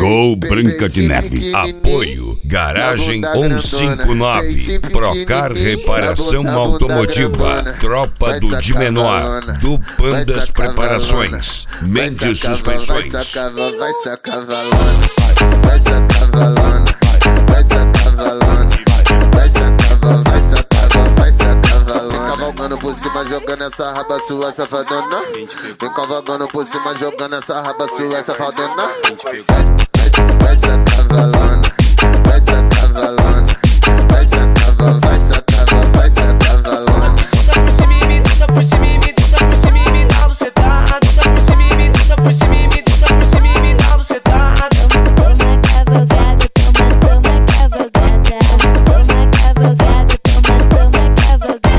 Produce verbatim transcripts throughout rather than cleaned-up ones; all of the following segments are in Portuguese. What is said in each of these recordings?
Chegou Branca de Neve. Apoio Garagem cento e cinquenta e nove. Procar Reparação Automotiva. Tropa do de Menor. Do Pandas Preparações. Mendes Suspensões. Vai sacavalona, vai sacavalona, vai sacavalona, vai sacavalona, vai sacavalona, vai sacavalona. Vem cavalgando por cima, jogando essa raba sua safadona. Vem cavalgando por cima, jogando essa raba sua safadona. Vai sacavalona, vai sacavalona, vai sacavalona, vai sacavalona, vai sacavalona. Solta por cima e me tuta por cima e me tuta por cima e me dá bucetada. Tuta por cima e me tuta por cima e me tuta por cima e me dá bucetada. Toma cavalgada, toma, toma cavalgada. Toma cavalgada, toma, toma cavalgada.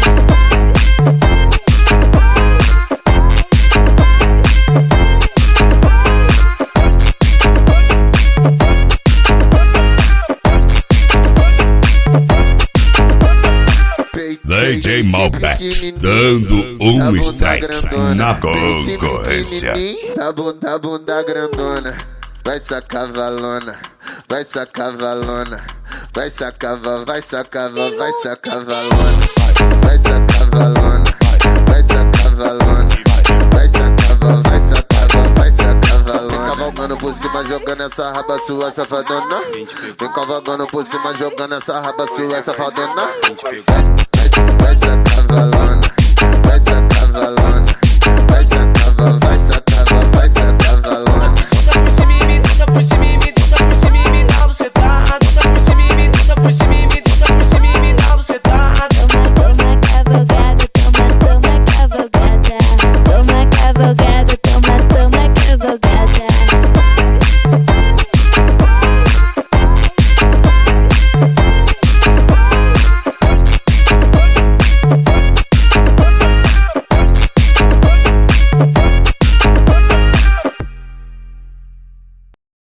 D J Malbec dando um strike na concorrência. Da bunda, bunda grandona, vai sacavalona, vai sacavalona, vai sacaval, vai sacaval, vai sacavalona, vai sacavalona, vai sacavalona, vai sacaval, vai sacaval, vai sacavalona. Vem cavalgando por cima, jogando essa raba sua safadona. Vem cavalgando por cima, jogando essa raba sua safadona. Vai sacavalona,